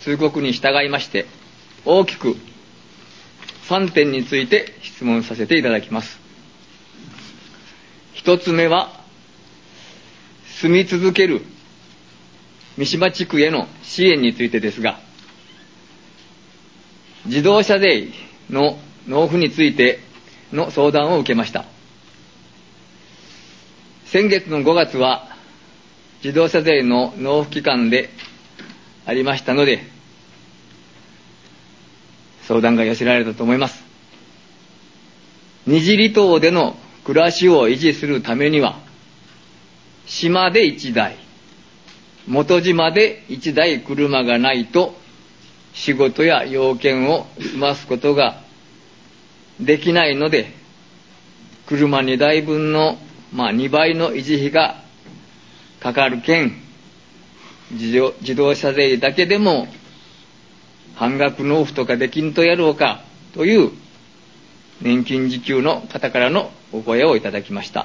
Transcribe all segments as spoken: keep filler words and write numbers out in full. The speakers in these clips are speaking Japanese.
通告に従いまして、大きくさんてんについて質問させていただきます。一つ目は、住み続ける三島地区への支援についてですが、自動車税の納付についての相談を受けました。先月のごがつは自動車税の納付期間でありましたので、相談が寄せられたと思います。二次離島での暮らしを維持するためには、島でいちだい、元島でいちだい車がないと仕事や要件を済ますことができないので、車にだいぶんの、まあ、にばいの維持費がかかるけん、自動、自動車税だけでも半額納付とかできんとやろうかという年金受給の方からのお声をいただきました。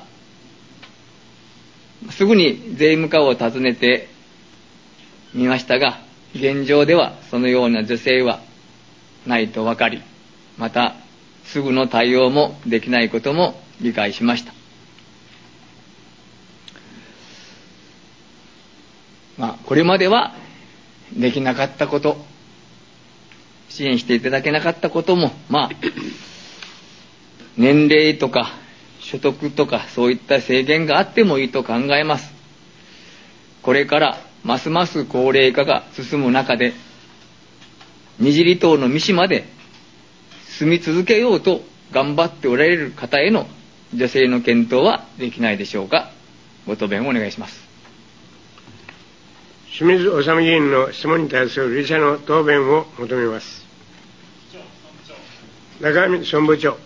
すぐに税務課を訪ねてみましたが、現状ではそのような助成はないと分かり、またすぐの対応もできないことも理解しました。まあ、これまではできなかったこと、支援していただけなかったことも、まあ、年齢とか所得とかそういった制限があってもいいと考えます。これからますます高齢化が進む中で、二次離島の三島で住み続けようと頑張っておられる方への助成の検討はできないでしょうか。ご答弁をお願いします。 清水治議員の質問に対する理者の答弁を求めます。中見総務部長。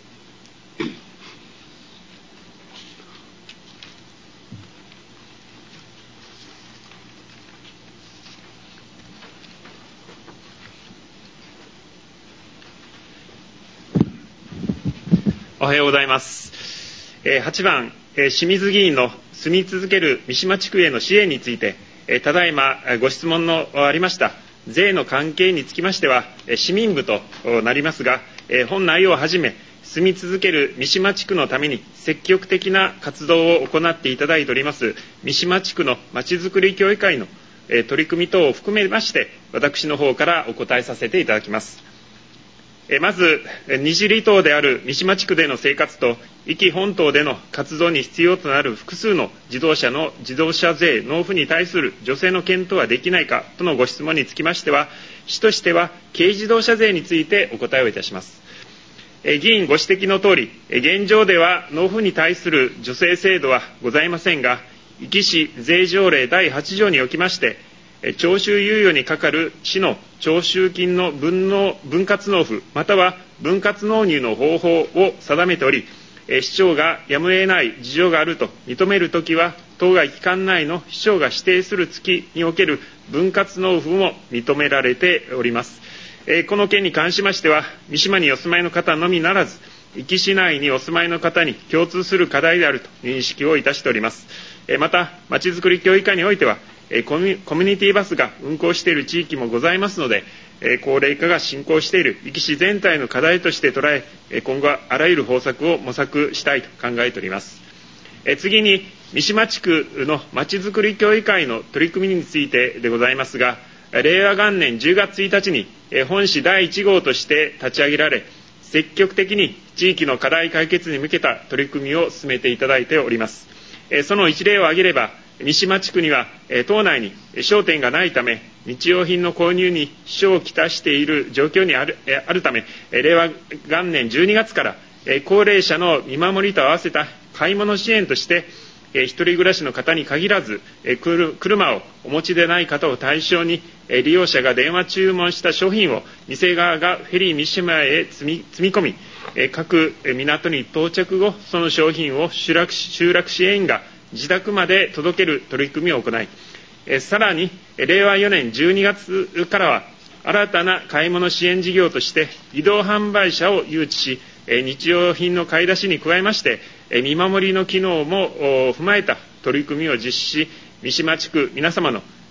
おはようございます。はちばん、清水議員の住み続ける三島地区への支援について、ただいまご質問のありました税の関係につきましては市民部となりますが、本内容をはじめ住み続ける三島地区のために積極的な活動を行っていただいております三島地区のまちづくり協議会の取り組み等を含めまして、私の方からお答えさせていただきます。まず、二次離島である三島地区での生活と、壱岐本島での活動に必要となる複数の自動車の自動車税納付に対する助成の検討はできないかとのご質問につきましては、市としては軽自動車税についてお答えをいたします。議員ご指摘のとおり、現状では納付に対する助成制度はございませんが、壱岐市税条例だいはち条におきまして、徴収猶予にかかる市の徴収金の分納分割納付または分割納入の方法を定めており、市長がやむを得ない事情があると認めるときは、当該期間内の市長が指定する月における分割納付も認められております。この件に関しましては、三島にお住まいの方のみならず、壱岐市内にお住まいの方に共通する課題であると認識をいたしております。また、まちづくり協議会においては、コミュニティバスが運行している地域もございますので、高齢化が進行している壱岐市全体の課題として捉え、今後はあらゆる方策を模索したいと考えております。次に、三島地区のまちづくり協議会の取り組みについてでございますが、令和元年じゅうがつついたちに本市だいいち号として立ち上げられ、積極的に地域の課題解決に向けた取り組みを進めていただいております。その一例を挙げれば、三島地区には島内に商店がないため、日用品の購入に支障をきたしている状況にある、あるため、令和元年じゅうにがつから高齢者の見守りと合わせた買い物支援として、一人暮らしの方に限らず、車をお持ちでない方を対象に、利用者が電話注文した商品を店側がフェリー三島へ積み、積み込み、各港に到着後、その商品を集落、集落支援員が自宅まで届ける取り組みを行い、さらに令和よねんじゅうにがつからは新たな買い物支援事業として移動販売車を誘致し、日用品の買い出しに加えまして見守りの機能も踏まえた取り組みを実施し、三島地区皆様の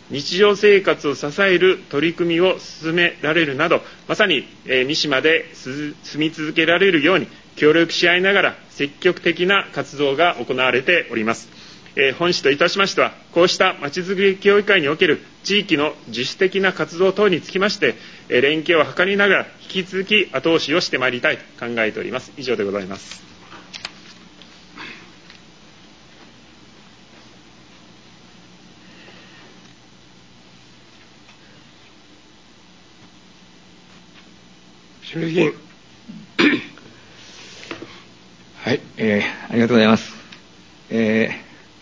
日常生活を支える取り組みを進められるなど、まさに、えー、三島で住み続けられるように協力し合いながら積極的な活動が行われております。えー、本市といたしましては、こうしたまちづくり協議会における地域の自主的な活動等につきまして、えー、連携を図りながら引き続き後押しをしてまいりたいと考えております。以上でございます。 清水議員。 はい、えー、ありがとうございます。え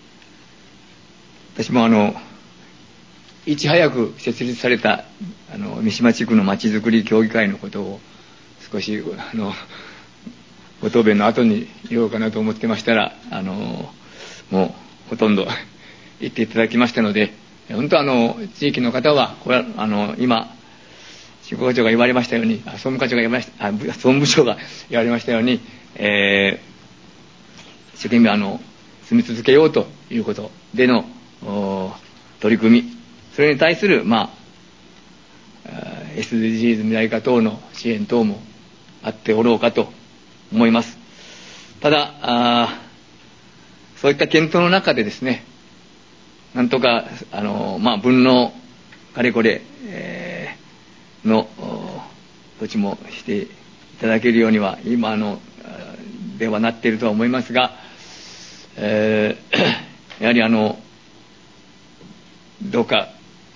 ー、私もあのいち早く設立されたあの三島地区のまちづくり協議会のことを少しあのご答弁の後に言おうかなと思ってましたら、あのもうほとんど言っていただきましたので、本当あの地域の方はこれはあの今執行課長が言われましたように、総務課長が言われました、あ、総務部長が言われましたように、えー、一生懸命あの住み続けようということでの取り組み、それに対する、まあ、エスディージーズ 未来化等の支援等もあっておろうかと思います。ただ、あそういった検討の中でですね、なんとかあの、まあ、分納かれこれ、えーの土地もしていただけるようには今のではなっているとは思いますが、えー、やはりあのどうか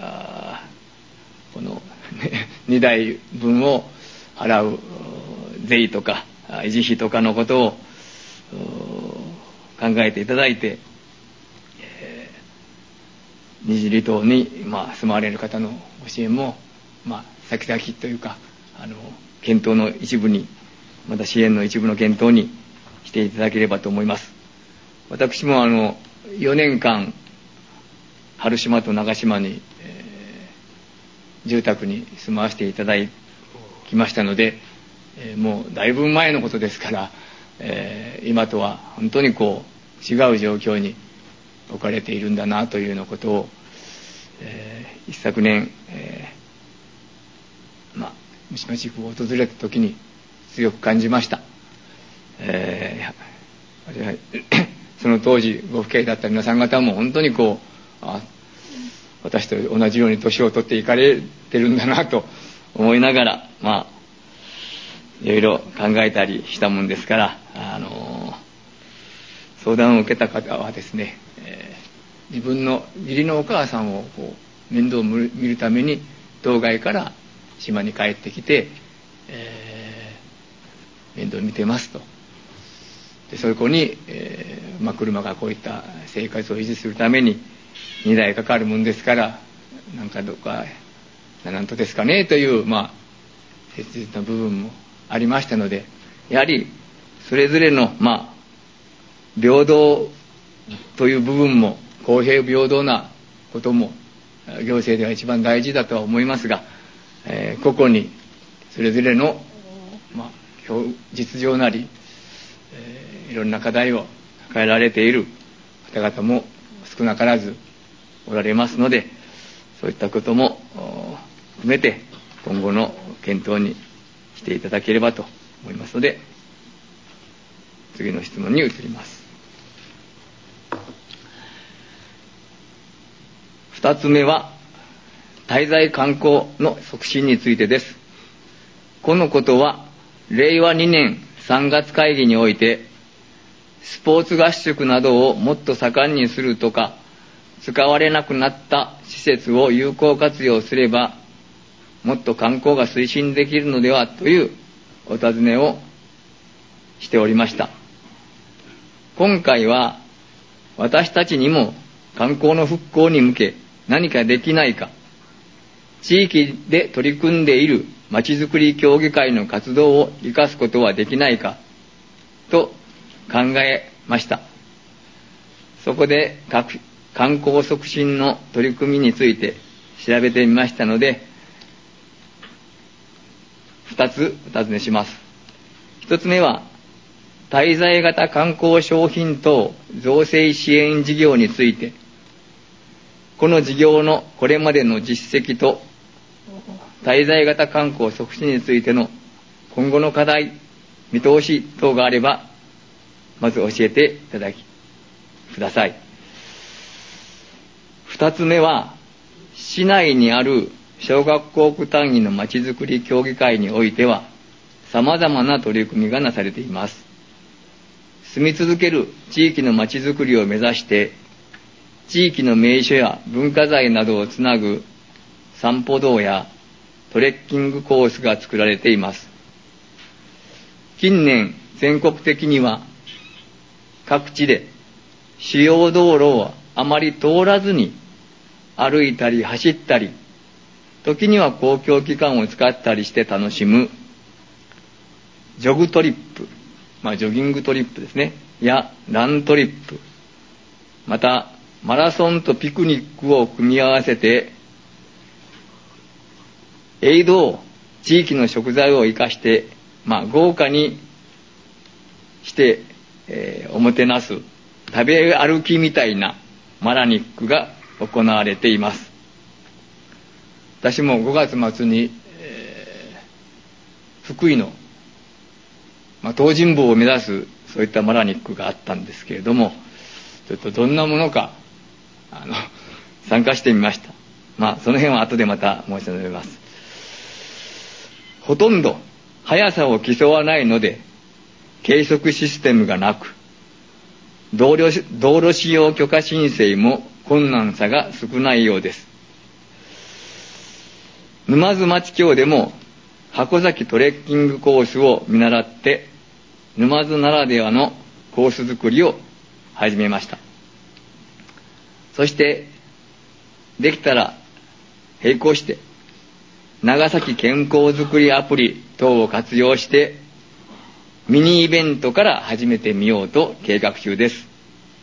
このに代分を払う税とか維持費とかのことを考えていただいて、えー、二次離島に、まあ、住まわれる方のご支援も、まあ先々というかあの検討の一部に、また支援の一部の検討にしていただければと思います。私もあのよねんかん春島と長島に、えー、住宅に住まわせていただきましたので、えー、もうだいぶ前のことですから、えー、今とは本当にこう違う状況に置かれているんだなというようなことを、えー、一昨年、えーまあ、三島地区を訪れた時に強く感じました。えー、その当時ご父兄だった皆さん方も本当にこうあ私と同じように年を取っていかれてるんだなと思いながら、まあいろいろ考えたりしたもんですから、あのー、相談を受けた方はですね、えー、自分の義理のお母さんをこう面倒を見るために道外から島に帰ってきて、えー、面倒を見てますと。でそこに、えーまあ、車がこういった生活を維持するためににだいかかるもんですから、なんかどうかなんとですかねという、まあ、切実な部分もありましたので、やはりそれぞれの、まあ、平等という部分も公平平等なことも行政では一番大事だとは思いますが、えー、個々にそれぞれの、まあ、実情なり、えー、いろんな課題を抱えられている方々も少なからずおられますので、そういったことも含めて今後の検討にしていただければと思いますので、次の質問に移ります。二つ目は滞在観光の促進についてです。このことはれいわにねんさんがつ会議において、スポーツ合宿などをもっと盛んにするとか、使われなくなった施設を有効活用すればもっと観光が推進できるのではというお尋ねをしておりました。今回は私たちにも観光の復興に向け何かできないか、地域で取り組んでいるまちづくり協議会の活動を生かすことはできないかと考えました。そこで各観光促進の取り組みについて調べてみましたので、二つお尋ねします。一つ目は滞在型観光商品等造成支援事業について、 この事業のこれまでの実績と滞在型観光促進についての今後の課題、見通し等があれば、まず教えていただきください。二つ目は、市内にある小学校区単位のまちづくり協議会においては、様々な取り組みがなされています。住み続ける地域のまちづくりを目指して、地域の名所や文化財などをつなぐ散歩道やトレッキングコースが作られています。近年、全国的には各地で主要道路をあまり通らずに歩いたり走ったり、時には公共機関を使ったりして楽しむジョグトリップ、まあジョギングトリップですね、やラントリップ、またマラソンとピクニックを組み合わせて、エイドを地域の食材を生かして、まあ豪華にして、えー、おもてなす食べ歩きみたいなマラニックが行われています。私もごがつ末に、えー、福井の、まあ、東尋坊を目指すそういったマラニックがあったんですけれども、ちょっとどんなものかあの参加してみました。まあその辺は後でまた申し述べます。ほとんど速さを競わないので、計測システムがなく、道路、道路使用許可申請も困難さが少ないようです。沼津町郷でも箱崎トレッキングコースを見習って、沼津ならではのコース作りを始めました。そしてできたら並行して長崎健康づくりアプリ等を活用してミニイベントから始めてみようと計画中です。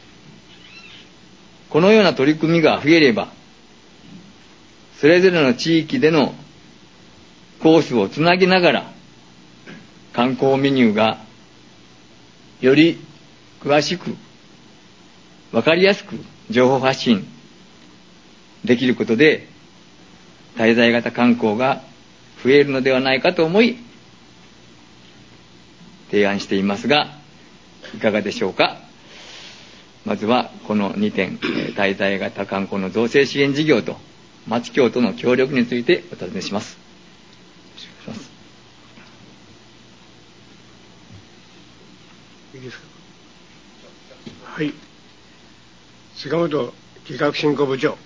このような取り組みが増えれば、それぞれの地域でのコースをつなぎながら観光メニューがより詳しく分かりやすく情報発信できることで、滞在型観光が増えるのではないかと思い提案していますが、いかがでしょうか。まずはこのにてん、滞在型観光の造成支援事業と町協との協力についてお尋ねします。 いいですか。はい。菅本企画振興部長。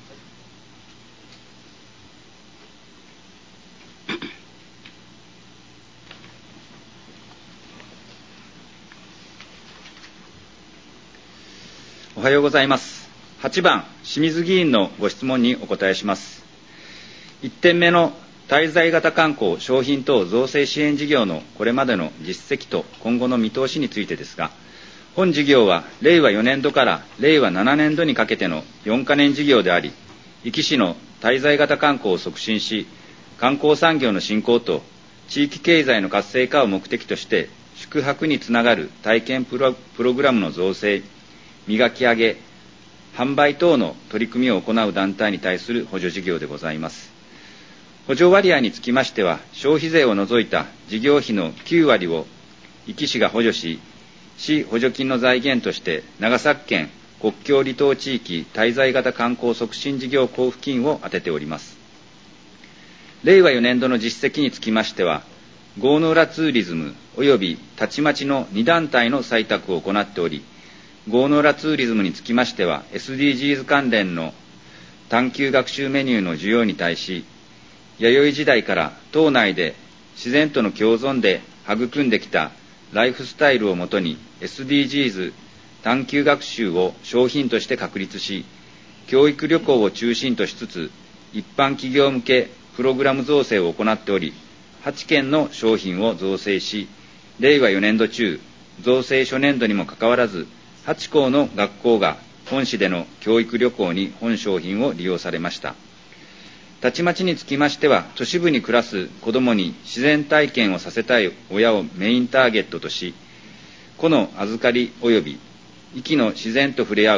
おはようございます。はちばん、清水議員のご質問にお答えします。いってんめの滞在型観光商品等造成支援事業のこれまでの実績と今後の見通しについてですが、本事業はれいわよねんどかられいわななねんどにかけてのよんかねん事業であり、壱岐市の滞在型観光を促進し、観光産業の振興と地域経済の活性化を目的として、宿泊につながる体験プロ、プログラムの造成、磨き上げ、販売等の取り組みを行う団体に対する補助事業でございます。補助割合につきましては、消費税を除いた事業費のきゅうわりを壱岐市が補助し、市補助金の財源として長崎県国境離島地域滞在型観光促進事業交付金を充てております。れいわよねんどの実績につきましては、郷野浦ツーリズム及びたちまちのに団体の採択を行っており、郷野浦ツーリズムにつきましては エスディージーズ 関連の探究学習メニューの需要に対し、弥生時代から島内で自然との共存で育んできたライフスタイルをもとに エスディージーズ 探究学習を商品として確立し、教育旅行を中心としつつ一般企業向けプログラム造成を行っており、はちけんの商品を造成し、れいわよねんど中造成初年度にもかかわらずはちこうの学校が本市での教育旅行に本商品を利用されました。たちまちにつきましては、都市部に暮らす子どもに自然体験をさせたい親をメインターゲットとし、子の預かり及び壱岐の自然と触れ合う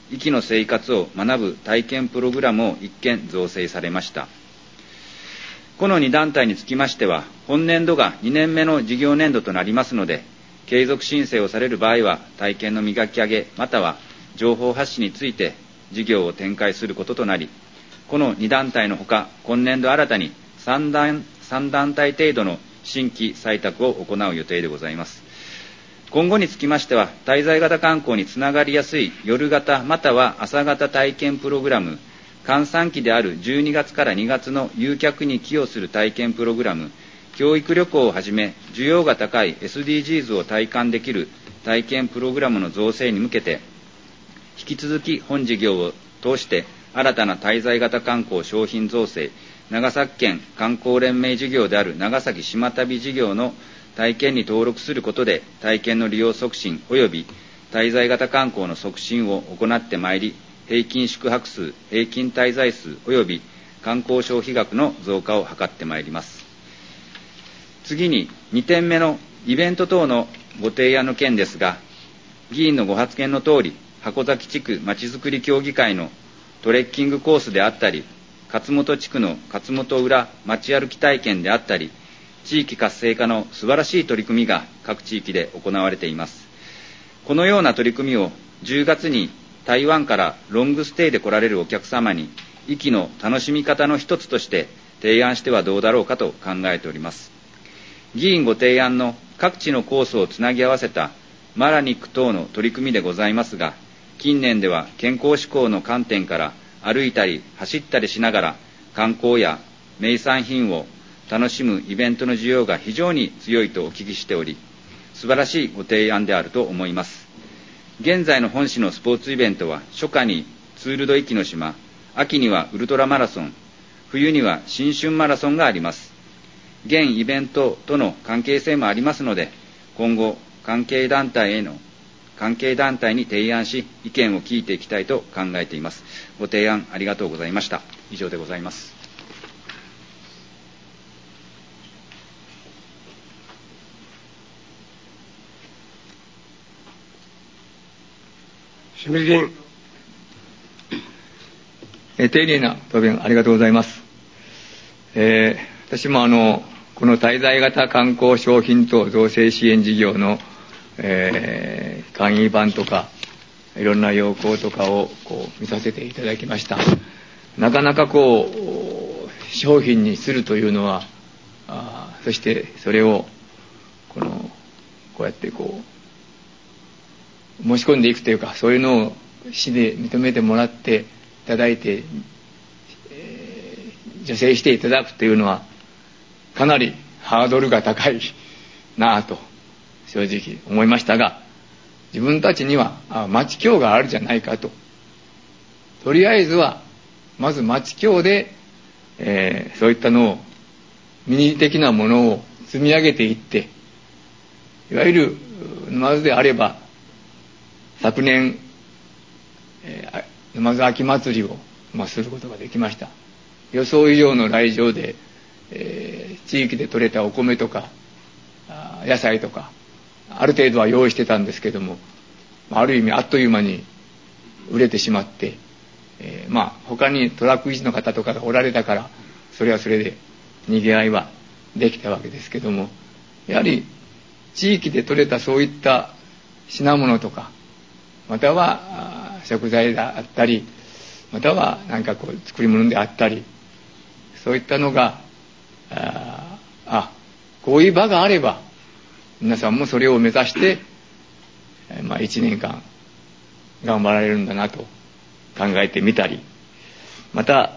壱岐の生活を学ぶ体験プログラムを一件造成されました。このに団体につきましては、本年度がにねんめの事業年度となりますので、継続申請をされる場合は、体験の磨き上げ、または情報発信について事業を展開することとなり、このに団体のほか、今年度新たにさん団、さん団体程度の新規採択を行う予定でございます。今後につきましては、滞在型観光につながりやすい夜型または朝型体験プログラム、閑散期であるじゅうにがつからにがつの誘客に寄与する体験プログラム、教育旅行をはじめ、需要が高い エスディージーズ を体感できる体験プログラムの造成に向けて、引き続き本事業を通して、新たな滞在型観光商品造成、長崎県観光連盟事業である長崎島旅事業の体験に登録することで、体験の利用促進及び滞在型観光の促進を行ってまいり、平均宿泊数、平均滞在数及び観光消費額の増加を図ってまいります。次ににてんめのイベント等のご提案の件ですが、議員のご発言のとおり、箱崎地区まちづくり協議会のトレッキングコースであったり、勝本地区の勝本浦街歩き体験であったり、地域活性化の素晴らしい取り組みが各地域で行われています。このような取り組みをじゅうがつに台湾からロングステイで来られるお客様に、壱岐の楽しみ方の一つとして提案してはどうだろうかと考えております。議員ご提案の各地のコースをつなぎ合わせたマラニック等の取り組みでございますが、近年では健康志向の観点から歩いたり走ったりしながら観光や名産品を楽しむイベントの需要が非常に強いとお聞きしており、素晴らしいご提案であると思います。現在の本市のスポーツイベントは、初夏にツールド壱岐の島、秋にはウルトラマラソン、冬には新春マラソンがあります。現イベントとの関係性もありますので、今後関係団体への関係団体に提案し、意見を聞いていきたいと考えています。ご提案ありがとうございました。以上でございます。 清水議員。 え丁寧な答弁ありがとうございます。えー、私もあのこの滞在型観光商品等造成支援事業の、えー、簡易版とかいろんな要項とかをこう見させていただきました。なかなかこう商品にするというのは、あそしてそれをこのこうやってこう申し込んでいくというか、そういうのを市で認めてもらっていただいて、えー、助成していただくというのはかなりハードルが高いなぁと正直思いましたが、自分たちには町協があるじゃないかと。とりあえずはまず町協で、えー、そういったのをミニ的なものを積み上げていって、いわゆる沼津であれば昨年、えー、沼津秋祭りを、まあ、することができました。予想以上の来場で、えー、地域で採れたお米とか野菜とかある程度は用意してたんですけども、ある意味あっという間に売れてしまって、えー、まあ他にトラック維持の方とかがおられたからそれはそれでにぎわいはできたわけですけども、やはり地域で採れたそういった品物とか、または食材であったり、または何かこう作り物であったり、そういったのがああこういう場があれば皆さんもそれを目指して、まあ、いちねんかん頑張られるんだなと考えてみたり、また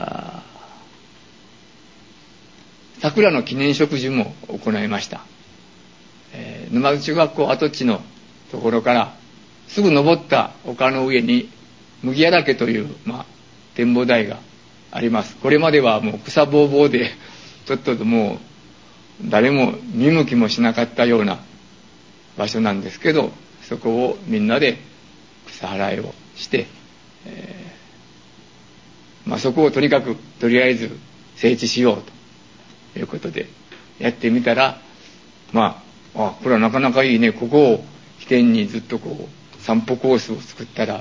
桜の記念植樹も行いました。えー、沼津中学校跡地のところからすぐ登った丘の上に麦屋岳という、まあ、展望台があります。これまではもう草ぼうぼうでちょっともう誰も見向きもしなかったような場所なんですけど、そこをみんなで草払いをして、えーまあ、そこをとにかくとりあえず整地しようということでやってみたら、まあ、あこれはなかなかいいね、ここを起点にずっとこう散歩コースを作ったら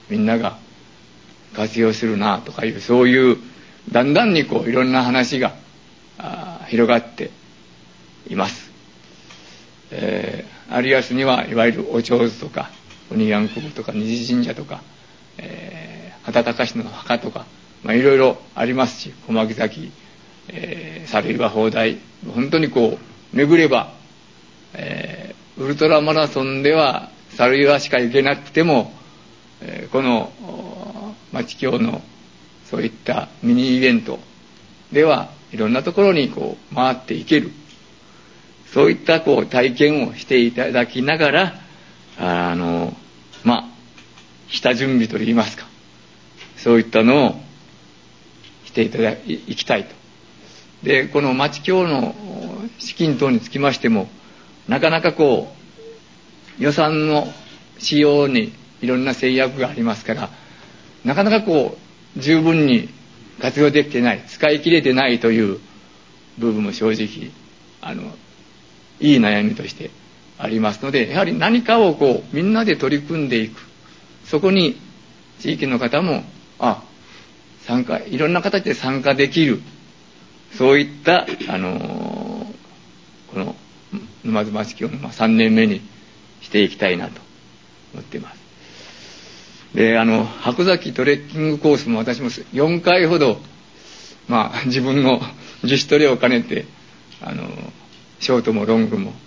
みんなが活用するなとかいう、そういうだんだんにこういろんな話が広がっています。えー、有安にはいわゆるお長寿とか鬼やんくぶとか虹神社とか、えー、畑隆の墓とか、まあ、いろいろありますし、小牧崎、えー、猿岩砲台、本当にこう巡れば、えー、ウルトラマラソンでは猿岩しか行けなくても、えー、この町京のそういったミニイベントではいろんなところにこう回っていける、そういったこう体験をしていただきながら、あのまあ下準備といいますか、そういったのをしていただきたいと。で、この町京の資金等につきましても、なかなかこう予算の使用にいろんな制約がありますから、なかなかこう十分に活用できてない、使い切れてないという部分も正直あのいい悩みとしてありますので、やはり何かをこうみんなで取り組んでいく、そこに地域の方もあ参加、いろんな形で参加できる、そういったあのこの沼津町京のさんねんめにしていきたいなと思っています。で、あの箱崎トレッキングコースも私もよんかいほど、まあ、自分の自主トレを兼ねてあのショートもロングも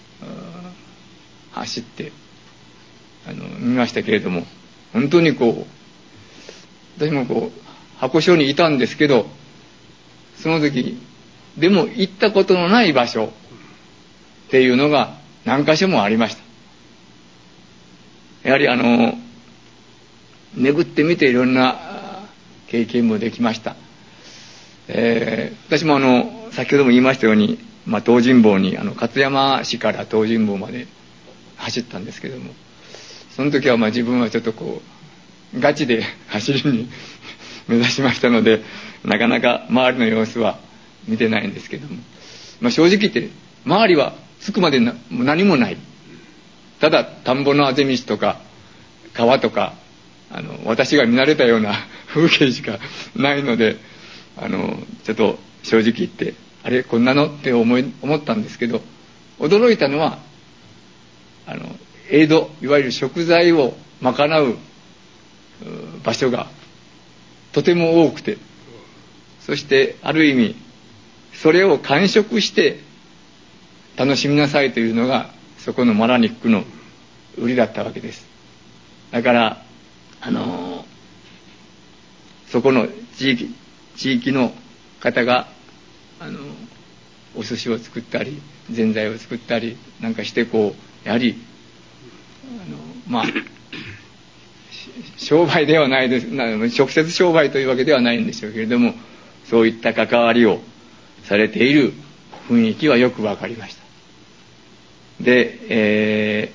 走ってあの見ましたけれども、本当にこう私もこう箱所にいたんですけど、その時でも行ったことのない場所っていうのが何か所もありました。やはりあの巡ってみていろんな経験もできました。えー、私もあの先ほども言いましたように、まあ、東尋坊にあの勝山市から東尋坊まで走ったんですけども、その時はまあ自分はちょっとこうガチで走りに目指しましたので、なかなか周りの様子は見てないんですけども、まあ、正直言って周りは着くまでな何もない、ただ田んぼのあぜ道とか川とかあの私が見慣れたような風景しかないので、あのちょっと正直言ってあれこんなのって思い思ったんですけど、驚いたのはあの江戸、いわゆる食材を賄う場所がとても多くて、そしてある意味それを完食して楽しみなさいというのがそこのマラニックの売りだったわけです。だからあのそこの地域地域の方があのお寿司を作ったりぜんざいを作ったりなんかしてこうやはりあのまあ商売ではないです、直接商売というわけではないんでしょうけれども、そういった関わりをされている雰囲気はよくわかりました。で、え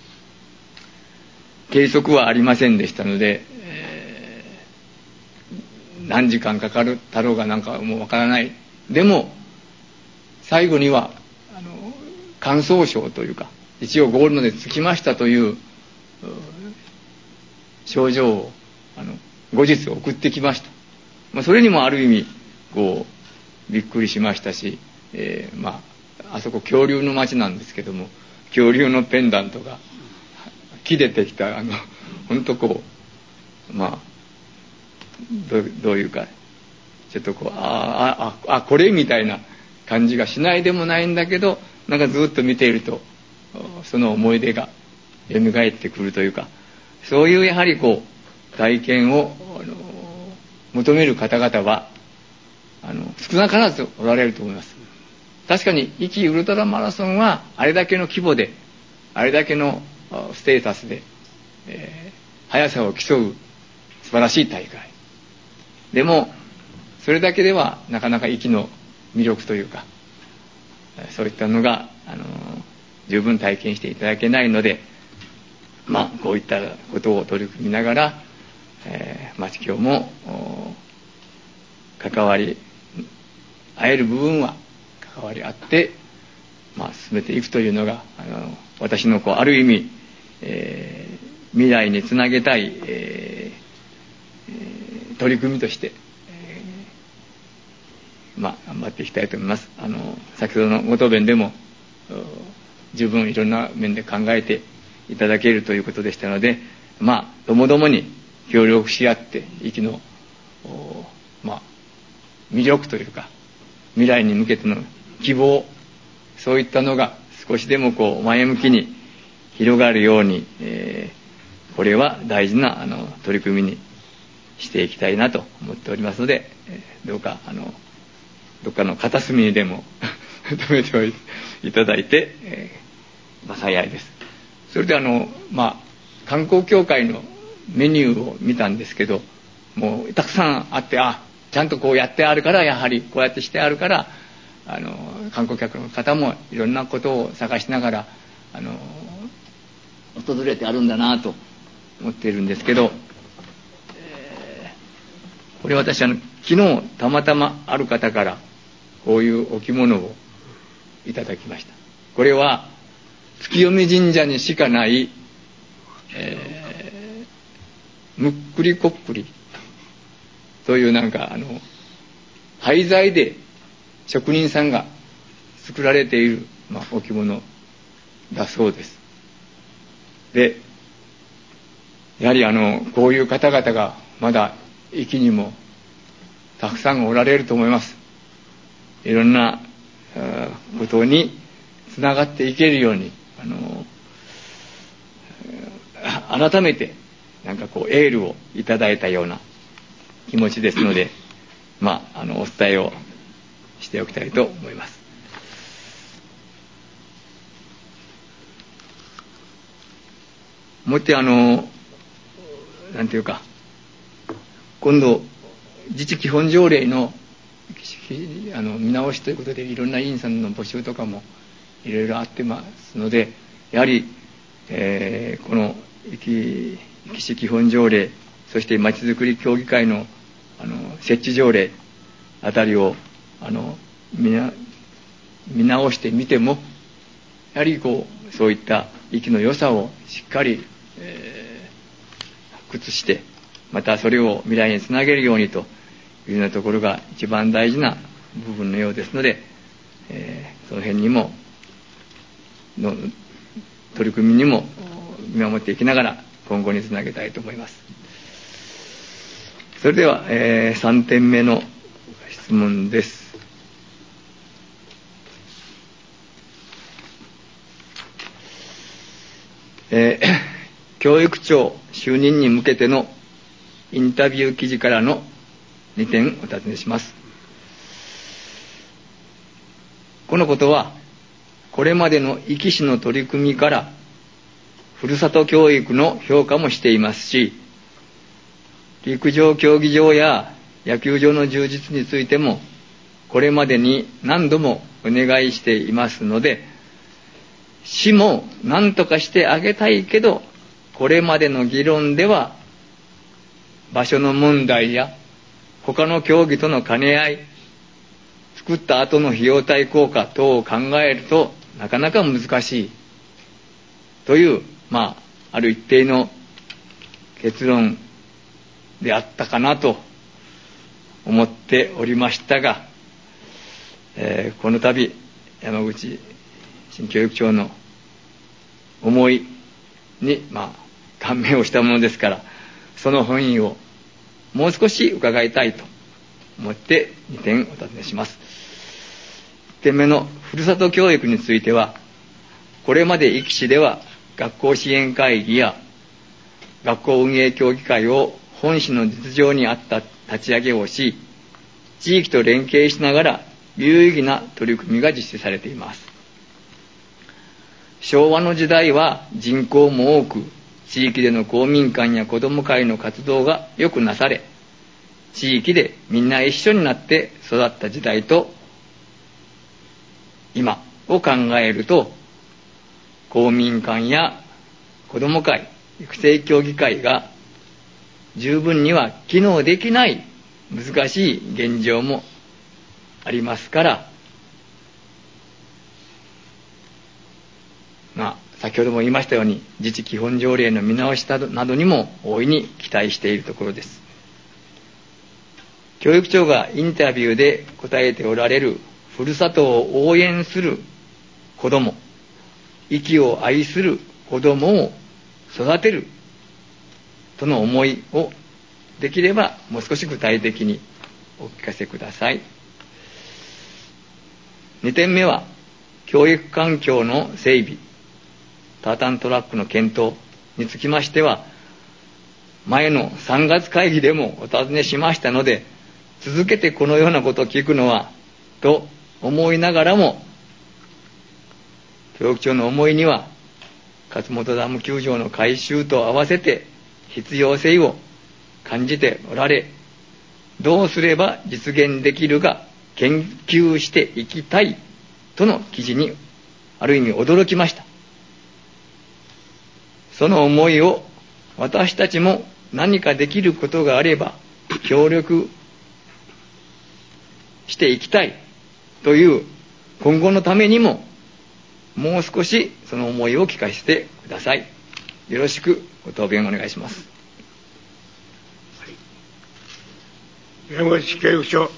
ー、計測はありませんでしたので、えー、何時間かかるだろうがなんかもうわからない。でも最後にはあの感想証というか、一応ゴールまで着きましたという症状をあの後日送ってきました。まあ、それにもある意味こうびっくりしましたし、えー、まああそこ恐竜の町なんですけども、恐竜のペンダントが木でできたあの本当こうまあど う, どういうかちょっとこうあああこれみたいな感じがしないでもないんだけど、なんかずっと見ているとその思い出が蘇ってくるというか、そういうやはりこう体験をあの求める方々はあの少なからずおられると思います。確かに壱岐ウルトラマラソンはあれだけの規模であれだけのステータスで、えー、速さを競う素晴らしい大会でも、それだけではなかなか壱岐の魅力というかそういったのがあの十分体験していただけないので、まあこういったことを取り組みながら、えー、町京も関わり合える部分は関わり合って、まあ、進めていくというのがあの私のこうある意味、えー、 未来につなげたい、えー、取り組みとして、えー、まあ頑張っていきたいと思います。あの先ほどのご答弁でも十分いろんな面で考えていただけるということでしたので、まあともどもに協力し合って生きのまあ魅力というか未来に向けての希望、そういったのが少しでもこう前向きに広がるように、えー、これは大事なあの取り組みにしていきたいなと思っておりますので、えー、どうかあのどっかの片隅にでも止めていただいて、えーまあ、幸いです。それであの、まあ、観光協会のメニューを見たんですけど、もうたくさんあって、あちゃんとこうやってあるから、やはりこうやってしてあるから、あの観光客の方もいろんなことを探しながらあの訪れてあるんだなと思っているんですけど、えー、これ私あの昨日たまたまある方からこういうお着物をいただきました。これは月読神社にしかない、えー、むっくりこっくりというなんかあの廃材で職人さんが作られている、まあ、お着物だそうです。で、やはりあのこういう方々がまだ駅にもたくさんおられると思います。いろんなことにつながっていけるように、あの改めてなんかこうエールをいただいたような気持ちですので、まああのお伝えをしておきたいと思います。もってあのなんていうか、今度自治基本条例のあの見直しということでいろんな委員さんの募集とかもいろいろあってますので、やはり、えー、この壱岐市基本条例、そしてまちづくり協議会のあの設置条例あたりをあの 見, な見直してみても、やはりこうそういった壱岐の良さをしっかり、えー、発掘して、またそれを未来につなげるようにというようなところが一番大事な部分のようですので、えー、その辺にもの取り組みにも見守っていきながら今後につなげたいと思います。それでは、えー、さんてんめの質問です。えー、教育長就任に向けてのインタビュー記事からのにてんお尋ねします。このことはこれまでの壱岐市の取り組みからふるさと教育の評価もしていますし、陸上競技場や野球場の充実についてもこれまでに何度もお願いしていますので、市も何とかしてあげたいけど、これまでの議論では場所の問題や他の競技との兼ね合い、作った後の費用対効果等を考えるとなかなか難しいという、まあ、ある一定の結論であったかなと思っておりましたが、えー、この度山口新教育長の思いに、まあ、感銘をしたものですから、その本意をもう少し伺いたいと思ってにてんお尋ねします。いってんめのふるさと教育については、これまで壱岐市では学校支援会議や学校運営協議会を本市の実情に合った立ち上げをし、地域と連携しながら有意義な取り組みが実施されています。昭和の時代は人口も多く、地域での公民館や子ども会の活動がよくなされ、地域でみんな一緒になって育った時代と今を考えると、公民館や子ども会、育成協議会が十分には機能できない難しい現状もありますから、まあ先ほども言いましたように、自治基本条例の見直しなどにも大いに期待しているところです。教育長がインタビューで答えておられる、ふるさとを応援する子ども、息を愛する子どもを育てるとの思いを、できればもう少し具体的にお聞かせください。にてんめは、教育環境の整備、タータントラックの検討につきましては、前のさんがつ会議でもお尋ねしましたので、続けてこのようなことを聞くのはと思いながらも、教育長の思いには、勝本ダム球場の改修と合わせて必要性を感じておられ、どうすれば実現できるか研究していきたいとの記事にある意味驚きました。その思いを私たちも何かできることがあれば協力していきたいという、今後のためにももう少しその思いを聞かせてください。よろしくご答弁お願いします。 山口教育長。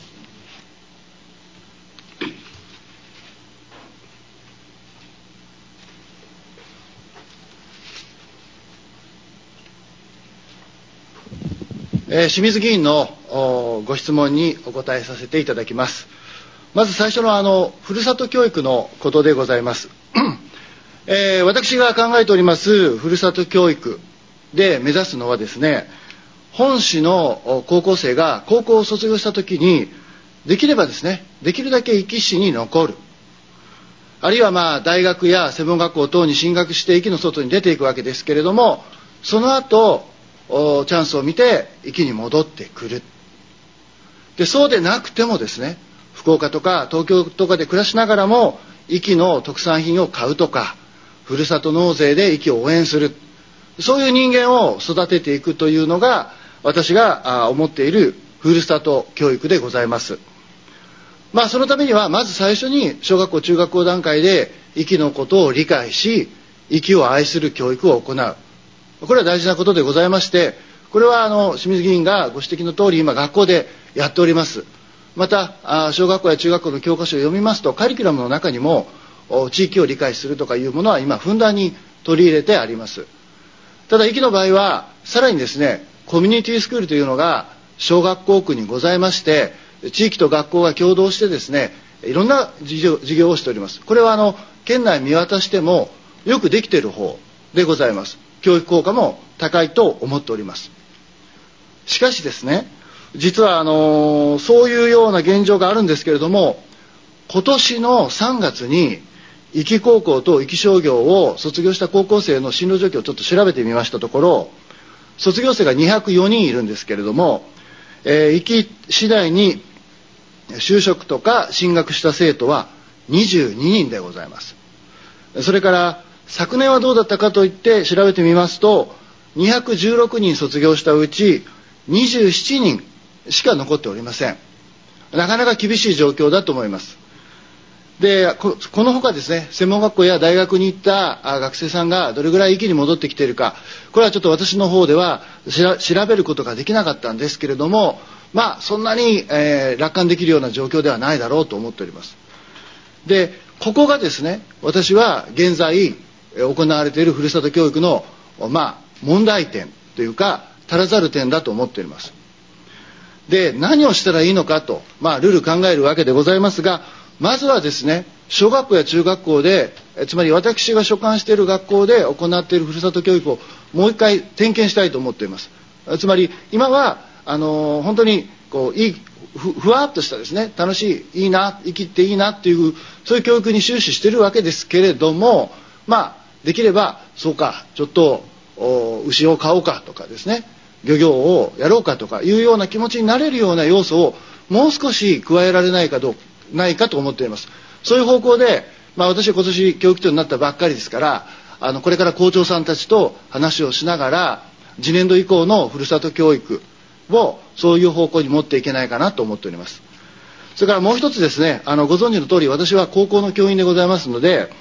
えー、清水議員のご質問にお答えさせていただきます。まず最初のあのふるさと教育のことでございます。えー、私が考えておりますふるさと教育で目指すのはですね、本市の高校生が高校を卒業したときに、できればですね、できるだけ壱岐市に残る。あるいはまあ大学や専門学校等に進学して壱岐の外に出ていくわけですけれども、その後、チャンスを見て壱岐に戻ってくる。で、そうでなくてもですね、福岡とか東京とかで暮らしながらも、壱岐の特産品を買うとか、ふるさと納税で壱岐を応援する。そういう人間を育てていくというのが、私が思っているふるさと教育でございます。まあそのためにはまず最初に小学校中学校段階で壱岐のことを理解し、壱岐を愛する教育を行う。これは大事なことでございまして、これはあの清水議員がご指摘の通り今学校でやっております。また小学校や中学校の教科書を読みますと、カリキュラムの中にも地域を理解するとかいうものは今ふんだんに取り入れてあります。ただ壱岐の場合はさらにですね、コミュニティスクールというのが小学校区にございまして、地域と学校が共同してですね、いろんな事業、事業をしております。これはあの県内見渡してもよくできている方でございます。教育効果も高いと思っております。しかしですね、実はあのそういうような現状があるんですけれども、今年のさんがつに壱岐高校と壱岐商業を卒業した高校生の進路状況をちょっと調べてみましたところ、卒業生がにひゃくよにんいるんですけれども、えー、壱岐市内に就職とか進学した生徒はにじゅうににんでございます。それから昨年はどうだったかといって調べてみますと、にひゃくじゅうろくにん卒業したうちにじゅうななにんしか残っておりません。なかなか厳しい状況だと思います。で、こ, このほかですね、専門学校や大学に行った学生さんがどれぐらい壱岐に戻ってきているか、これはちょっと私の方では調べることができなかったんですけれども、まあそんなに、えー、楽観できるような状況ではないだろうと思っております。で、ここがですね、私は現在行われているふるさと教育の、まあ、問題点というか足らざる点だと思っております。で、何をしたらいいのかと、まあ、ルール考えるわけでございますが、まずはですね、小学校や中学校で、つまり私が所管している学校で行っているふるさと教育をもう一回点検したいと思っています。つまり今はあの本当にこういい ふ, ふわっとしたですね、楽しい、いいな、生きていいなっていうそういう教育に終始しているわけですけれども、まあできればそうか、ちょっと牛を飼おうかとかですね、漁業をやろうかとかいうような気持ちになれるような要素をもう少し加えられないかどうかないかと思っています。そういう方向で、まあ、私は今年教育長になったばっかりですから、あのこれから校長さんたちと話をしながら次年度以降のふるさと教育をそういう方向に持っていけないかなと思っております。それからもう一つですね、あのご存知の通り私は高校の教員でございますので、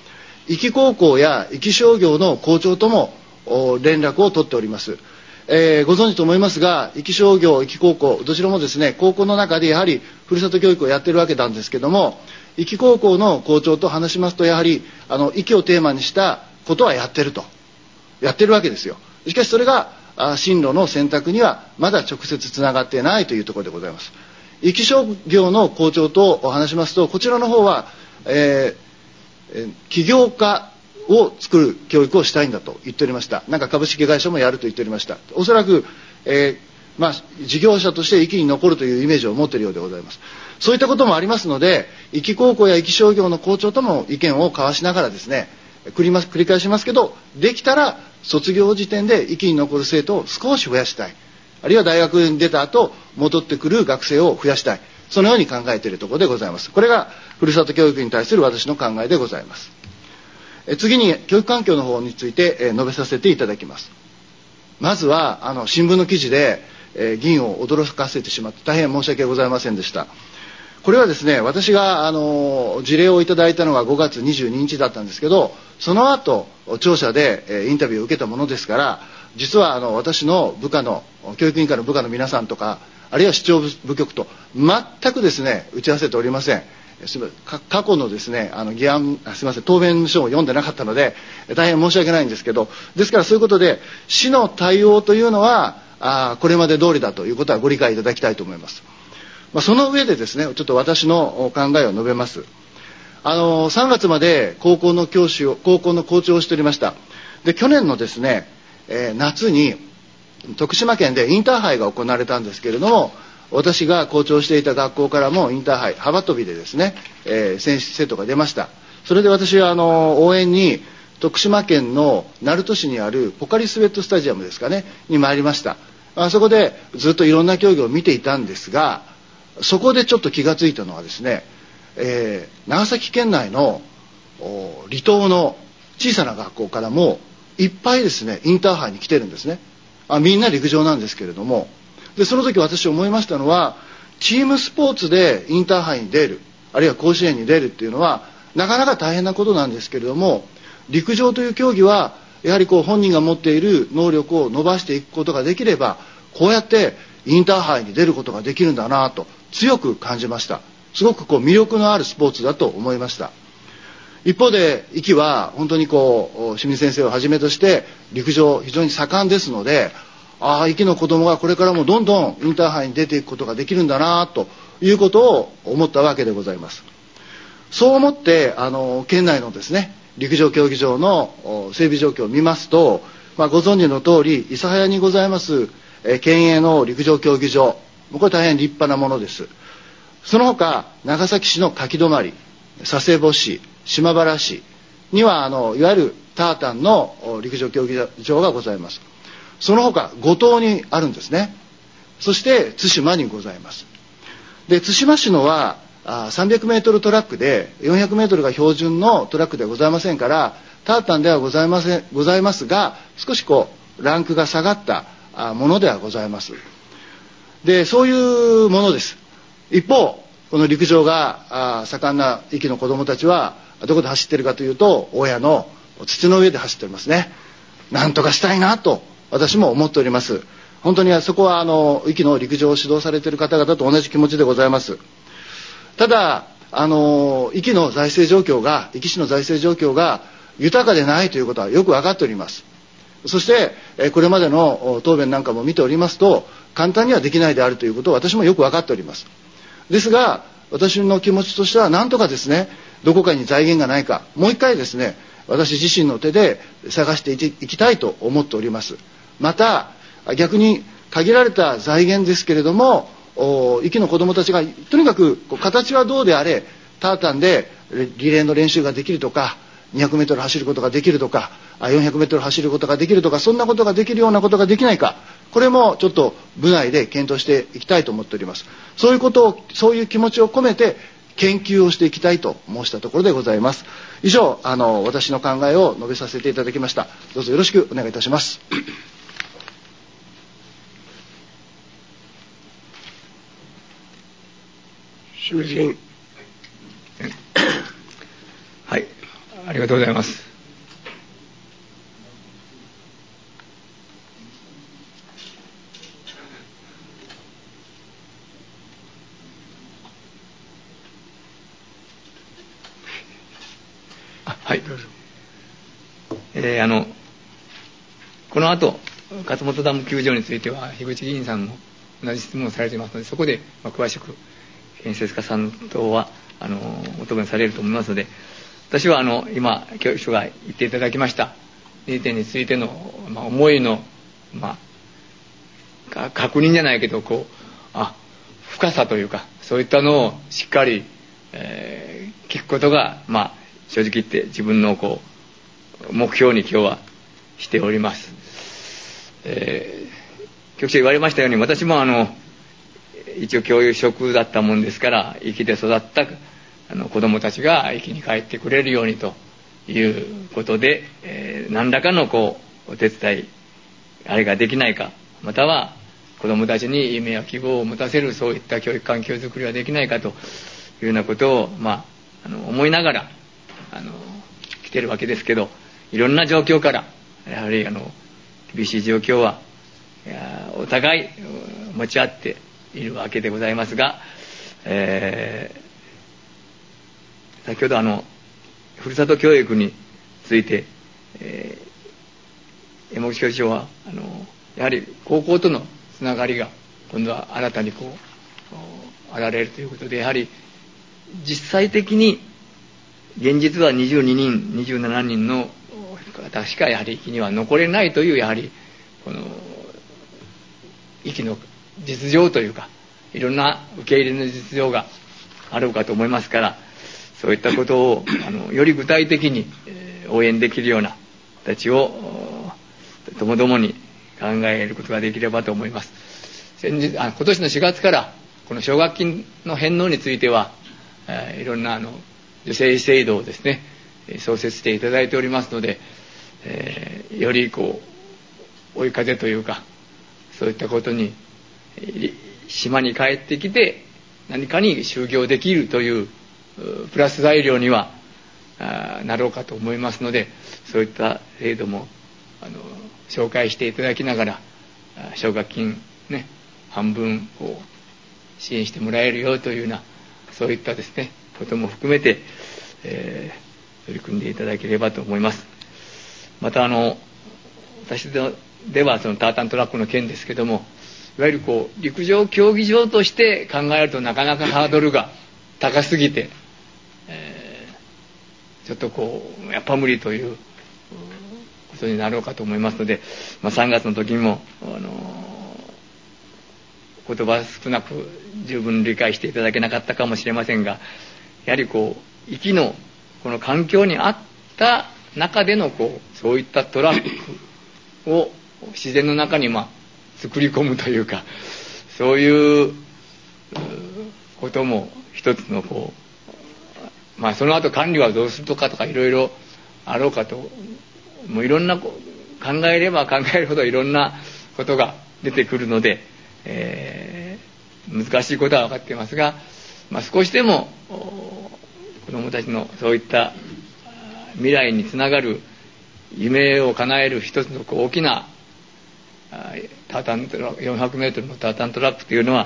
壱岐高校や壱岐商業の校長とも連絡を取っております。えー、ご存知と思いますが、壱岐商業、壱岐高校、どちらもですね、高校の中でやはりふるさと教育をやっているわけなんですけども、壱岐高校の校長と話しますと、やはりあの壱岐をテーマにしたことはやってると、やってるわけですよ。しかしそれが進路の選択にはまだ直接つながっていないというところでございます。壱岐商業の校長とお話しますと、こちらの方は、えー、起業家を作る教育をしたいんだと言っておりました。なんか株式会社もやると言っておりました。おそらく、えーまあ、事業者として壱岐に残るというイメージを持っているようでございます。そういったこともありますので、壱岐高校や壱岐商業の校長とも意見を交わしながらですね、繰ります繰り返しますけど、できたら卒業時点で壱岐に残る生徒を少し増やしたい、あるいは大学に出た後戻ってくる学生を増やしたい、そのように考えているところでございます。これがふるさと教育に対する私の考えでございます。え次に教育環境の方について、え述べさせていただきます。まずはあの新聞の記事で、え議員を驚かせてしまって大変申し訳ございませんでした。これはですね、私があの事例をいただいたのがごがつにじゅうににちだったんですけど、その後庁舎で、えインタビューを受けたものですから、実はあの私の部下の教育委員会の部下の皆さんとか、あるいは市長部局と全くですね打ち合わせておりません。すみません、過去のですねあの議案すみません答弁書を読んでなかったので大変申し訳ないんですけど、ですからそういうことで市の対応というのはあこれまで通りだということはご理解いただきたいと思います。まあ、その上でですねちょっと私の考えを述べます。あのさんがつまで高校の教師を高校の校長をしておりました。で去年のですね、えー、夏に徳島県でインターハイが行われたんですけれども、私が校長していた学校からもインターハイ幅跳びでですね、えー、選手生徒が出ました。それで私はあの応援に徳島県の鳴門市にあるポカリスエットスタジアムですかねに参りました。あそこでずっといろんな競技を見ていたんですが、そこでちょっと気がついたのはですね、えー、長崎県内の離島の小さな学校からもいっぱいですねインターハイに来てるんですね。あみんな陸上なんですけれども、でその時私思いましたのは、チームスポーツでインターハイに出る、あるいは甲子園に出るっていうのはなかなか大変なことなんですけれども、陸上という競技はやはりこう本人が持っている能力を伸ばしていくことができれば、こうやってインターハイに出ることができるんだなと強く感じました。すごくこう魅力のあるスポーツだと思いました。一方で壱岐は本当にこう清水先生をはじめとして陸上非常に盛んですので、ああ壱岐の子どもがこれからもどんどんインターハイに出ていくことができるんだなということを思ったわけでございます。そう思ってあの県内のですね陸上競技場の整備状況を見ますと、まあ、ご存知の通り諫早にございます、えー、県営の陸上競技場、これ大変立派なものです。その他長崎市の柿泊、佐世保市、島原市にはあのいわゆるタータンの陸上競技場がございます。その他五島にあるんですね。そして対馬にございます。で対馬市のはあさんびゃくメートルトラックでよんひゃくメートルが標準のトラックではございませんから、タータンではございませんございますが、少しこうランクが下がったものではございます。でそういうものです。一方この陸上が盛んな壱岐の子どもたちはどこで走っているかというと、親の土の上で走っておりますね。なんとかしたいなと私も思っております。本当にそこはあの壱岐の陸上を指導されている方々と同じ気持ちでございます。ただあの壱岐の財政状況が壱岐市の財政状況が豊かでないということはよく分かっております。そしてこれまでの答弁なんかも見ておりますと、簡単にはできないであるということを私もよく分かっております。ですが私の気持ちとしては、なんとかですねどこかに財源がないか、もう一回ですね私自身の手で探していきたいと思っております。また逆に限られた財源ですけれども、壱岐の子どもたちがとにかく形はどうであれタータンでリレーの練習ができるとか、にひゃくメートル走ることができるとか、よんひゃくメートル走ることができるとか、そんなことができるようなことができないか、これもちょっと部内で検討していきたいと思っております。そういうことを、そういう気持ちを込めて研究をしていきたいと申したところでございます。以上あの私の考えを述べさせていただきました。どうぞよろしくお願いいたします。 清水議員。 はい、ありがとうりがとうございます。はい、えー、あのこの後勝本ダム球場については樋口議員さんも同じ質問をされていますので、そこで、まあ、詳しく建設家さん等はあのお答えされると思いますので、私はあの今教育所が言っていただきましたにてんについての、まあ、思いの、まあ、確認じゃないけどこうあ深さというかそういったのをしっかり、えー、聞くことが、まあ、正直言って自分のこう目標に今日はしております。えー、局長言われましたように私もあの一応教諭職だったもんですから壱岐で育ったあの子どもたちが壱岐に帰ってくれるようにということで、えー、何らかのこうお手伝いあれができないか、または子どもたちに夢や希望を持たせるそういった教育環境づくりはできないかというようなことを、まあ、あの思いながらあの来てるわけですけど、いろんな状況からやはりあの厳しい状況はいやお互い持ち合っているわけでございますが、えー、先ほどあのふるさと教育について、えー、山口教授はあのやはり高校とのつながりが今度は新たにこうあられるということで、やはり実際的に現実はにじゅうににんにじゅうななにんの方しかやはり壱岐には残れないというやはりこの壱岐の実情というかいろんな受け入れの実情があるかと思いますから、そういったことをあのより具体的に、えー、応援できるような形をともどもに考えることができればと思います。先日あ今年のしがつからこの奨学金の返納については、えー、いろんなあの助成制度をですね創設していただいておりますので、えー、よりこう追い風というかそういったことに島に帰ってきて何かに就業できるというプラス材料にはなろうかと思いますので、そういった制度もあの紹介していただきながら奨学金ね半分を支援してもらえるよというようなそういったですねことも含めて、えー、取り組んでいただければと思います。またあの私ではそのタータントラックの件ですけども、いわゆるこう陸上競技場として考えるとなかなかハードルが高すぎて、えー、ちょっとこうやっぱ無理ということになろうかと思いますので、まあ、さんがつの時にも、あのー、言葉少なく十分理解していただけなかったかもしれませんが、やはりこう壱岐のこの環境にあった中でのこうそういったトラックを自然の中にまあ作り込むというか、そういうことも一つのこう、まあ、その後管理はどうするとかとかいろいろあろうかと、もういろんな考えれば考えるほどいろんなことが出てくるので、えー、難しいことは分かっていますが、まあ、少しでも子どもたちのそういった未来につながる夢を叶える一つの大きなタータントラックよんひゃくメートルのタータントラックというのは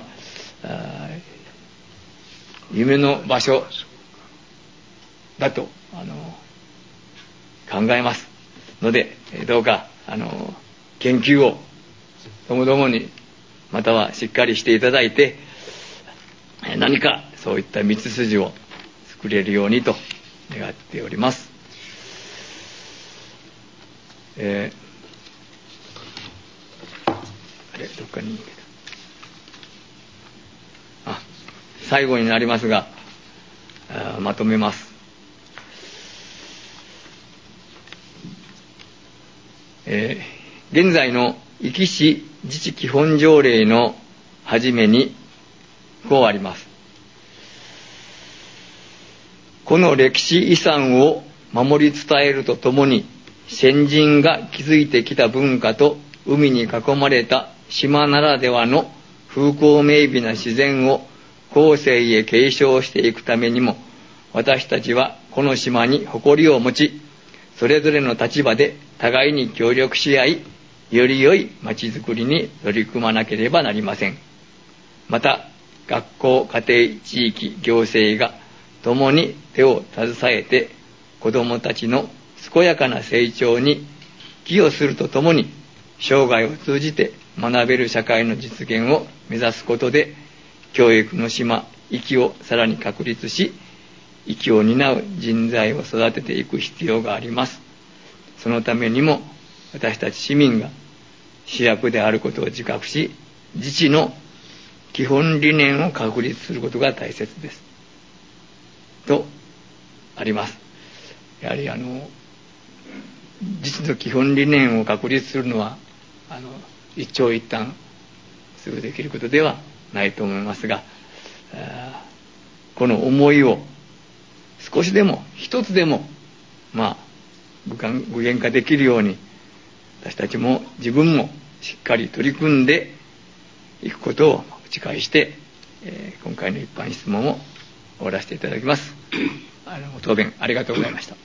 夢の場所だとあの考えますので、どうかあの研究をともどもにまたはしっかりしていただいて、何かそういった道筋を作れるようにと願っております。えー、あれどっかにあ最後になりますがまとめます。えー、現在の壱岐市自治基本条例の初めにこうあります。この歴史遺産を守り伝えるとともに、先人が築いてきた文化と海に囲まれた島ならではの風光明媚な自然を後世へ継承していくためにも、私たちはこの島に誇りを持ち、それぞれの立場で互いに協力し合い、より良いまちづくりに取り組まなければなりません。また、学校、家庭、地域、行政が共に手を携えて、子どもたちの健やかな成長に寄与するとともに、生涯を通じて学べる社会の実現を目指すことで、教育の島、域をさらに確立し、域を担う人材を育てていく必要があります。そのためにも、私たち市民が主役であることを自覚し、自治の基本理念を確立することが大切です。と、あります。やはりあの、自治の基本理念を確立するのは、あの、一長一短すぐできることではないと思いますが、この思いを少しでも、一つでも、まあ、具現化できるように、私たちも自分もしっかり取り組んでいくことをお誓いして、えー、今回の一般質問を終わらせていただきます。あの答弁ありがとうございました。